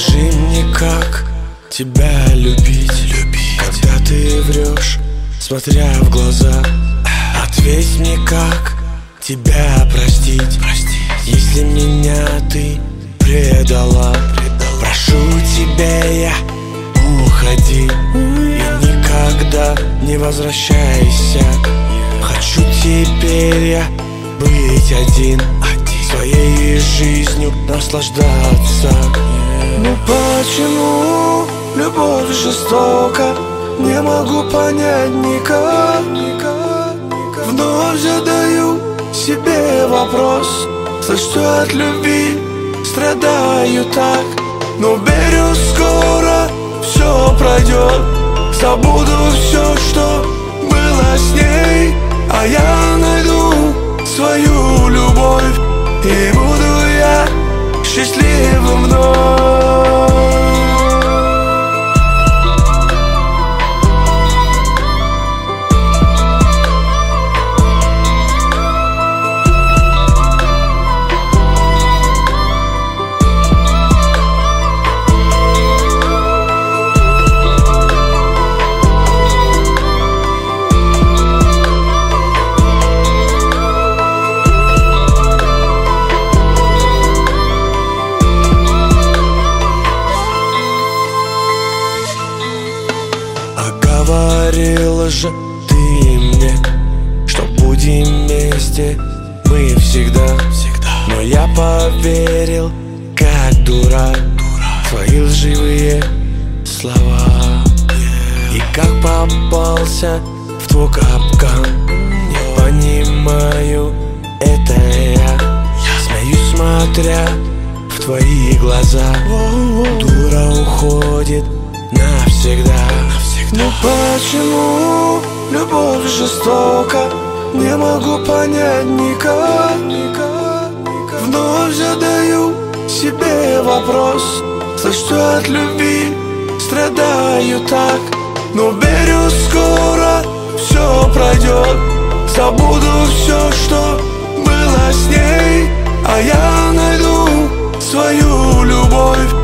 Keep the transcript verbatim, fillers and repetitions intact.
Скажи мне, как тебя любить, любить, когда ты врешь, смотря в глаза. Ответь мне, как тебя простить, простить, если меня ты предала. предала. Прошу тебя, я уходи и никогда не возвращайся. Хочу теперь я быть один, один, своей жизнью наслаждаться. Ну почему любовь жестока? Не могу понять никак, никак, никак. Вновь задаю себе вопрос: за что от любви страдаю так? Но верю, скоро все пройдет. Забуду все, что было с ней, а я найду свою любовь, и буду я счастливым вновь. Говорила же ты мне, что будем вместе мы всегда, всегда. Но я поверил, как дурак, дурак. Твои лживые слова, yeah. И как попался в твой капкан, не понимаю, это я, yeah. Смеюсь, смотря в твои глаза, oh-oh. Дура уходит навсегда. Ну почему любовь жестока? Не могу понять никак, никак, никак. Вновь задаю себе вопрос: за что от любви страдаю так? Но верю, скоро все пройдет. Забуду все, что было с ней, а я найду свою любовь,